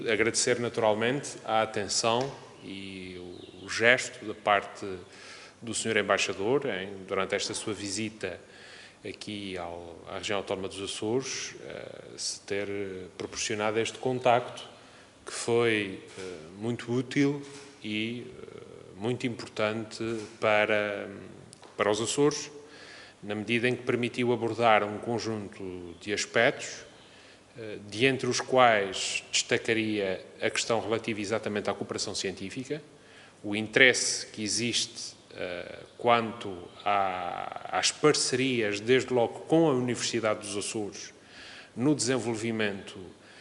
Agradecer naturalmente a atenção e o gesto da parte do Sr. Embaixador durante esta sua visita aqui à região autónoma dos Açores, se ter proporcionado este contacto que foi muito útil e muito importante para os Açores, na medida em que permitiu abordar um conjunto de aspectos, de entre os quais destacaria a questão relativa exatamente à cooperação científica, o interesse que existe quanto às parcerias, desde logo com a Universidade dos Açores, no desenvolvimento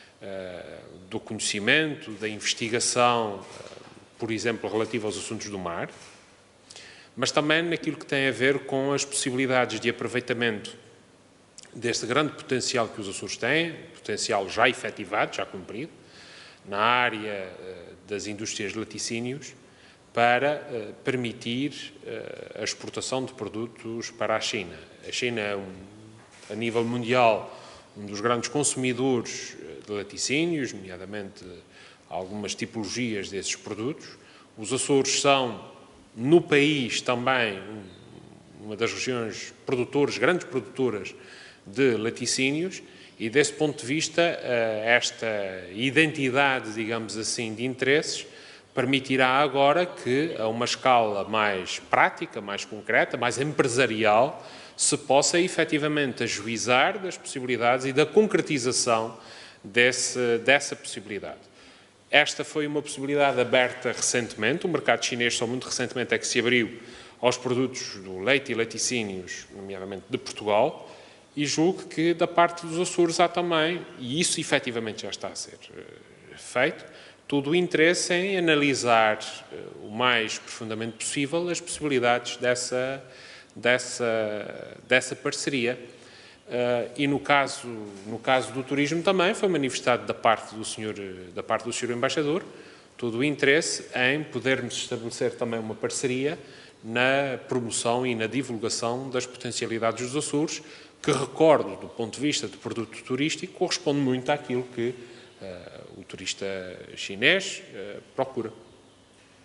do conhecimento, da investigação, por exemplo, relativa aos assuntos do mar, mas também naquilo que tem a ver com as possibilidades de aproveitamento deste grande potencial que os Açores têm, potencial já efetivado, já cumprido, na área das indústrias de laticínios, para permitir a exportação de produtos para a China. A China é, a nível mundial, um dos grandes consumidores de laticínios, nomeadamente algumas tipologias desses produtos. Os Açores são, no país, também uma das regiões produtoras, grandes produtoras de laticínios, e desse ponto de vista esta identidade, digamos assim, de interesses permitirá agora que, a uma escala mais prática, mais concreta, mais empresarial, se possa efetivamente ajuizar das possibilidades e da concretização dessa possibilidade. Esta foi uma possibilidade aberta recentemente, o mercado chinês só muito recentemente é que se abriu aos produtos do leite e laticínios, nomeadamente de Portugal, e julgo que da parte dos Açores há também, e isso efetivamente já está a ser feito, todo o interesse em analisar o mais profundamente possível as possibilidades dessa parceria. E no caso do turismo também foi manifestado da parte do Sr. Embaixador todo o interesse em podermos estabelecer também uma parceria na promoção e na divulgação das potencialidades dos Açores, que, recordo, do ponto de vista de produto turístico, corresponde muito àquilo que o turista chinês procura.